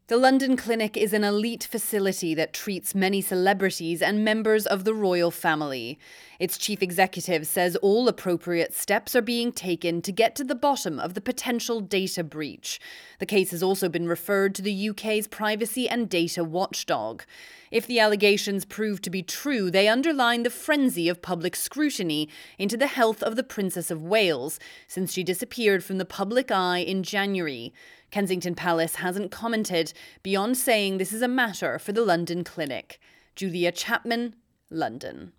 The London Clinic is an elite facility that treats many celebrities and members of the royal family. Its chief executive says all appropriate steps are being taken to get to the bottom of the potential data breach. The case has also been referred to the UK's privacy and data watchdog. If the allegations prove to be true, they underline the frenzy of public scrutiny into the health of the Princess of Wales since she disappeared from the public eye in January. Kensington Palace hasn't commented beyond saying this is a matter for the London Clinic. Julia Chapman, London.